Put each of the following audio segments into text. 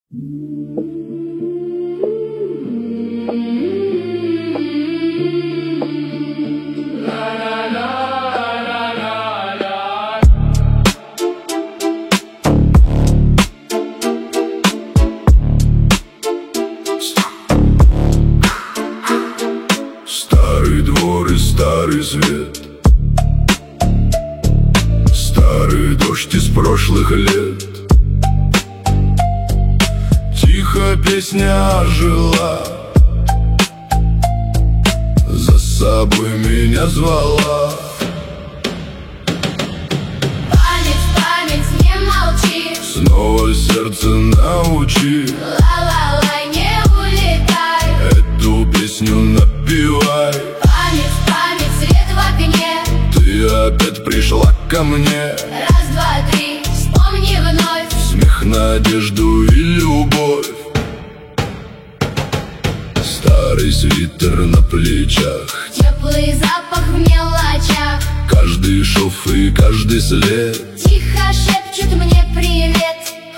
Старый двор и старый свет, старый дождь из прошлых лет. Тихо песня ожила, за собой меня звала. Память, память, не молчи, Снова сердце научи, ла-ла-лай, не улетай. эту песню напевай. Память, память, свет в окне, Ты опять пришла ко мне, раз, два, три, вспомни вновь. смех, надежду и любовь. Старый свитер на плечах, Теплый запах в мелочах, каждый шов и каждый след. тихо шепчут мне привет.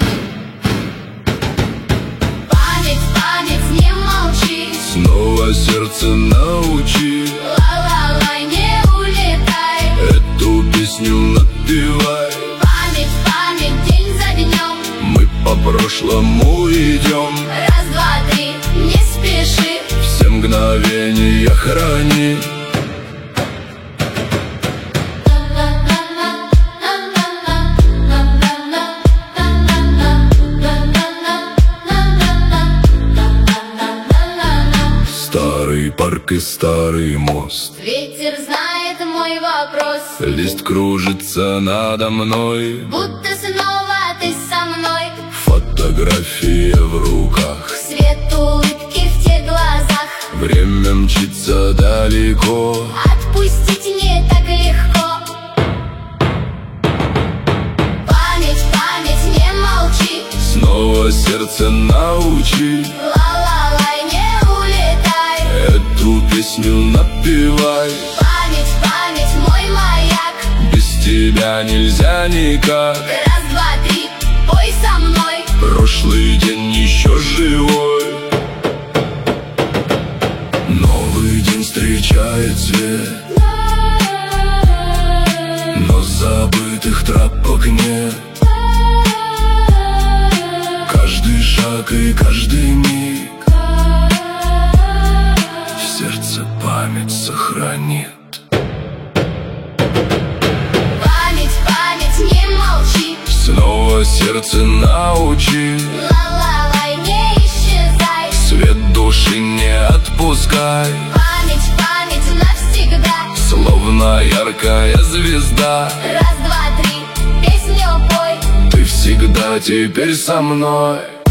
Память, память, не молчи, Снова сердце научи, ла-ла-лай, не улетай. эту песню напевай. Память, память, день за днем, Мы по прошлому идем, раз, два, три, не спеши. все мгновения храни. Старый парк и старый мост, Ветер знает мой вопрос, лист кружится надо мной, будто снова ты со мной. фотография в руках. Свет улыбки в тех глазах, Время мчится далеко, отпустить не так легко. Память, память, не молчи, снова сердце научи, ла-ла-лай, не улетай. эту песню напевай. Память, память, мой маяк, Без тебя нельзя никак, раз, два, три, пой со мной. прошлый день еще живой. Новый день встречает свет, но забытых тропок нет. Каждый шаг и каждый миг в сердце память сохранит. Память, память, не молчи, Снова сердце научи, ла-ла-лай, не исчезай. свет души не отпускай, Память, память, навсегда, словно яркая звезда. раз, два, три, песню пой. Ты всегда теперь со мной.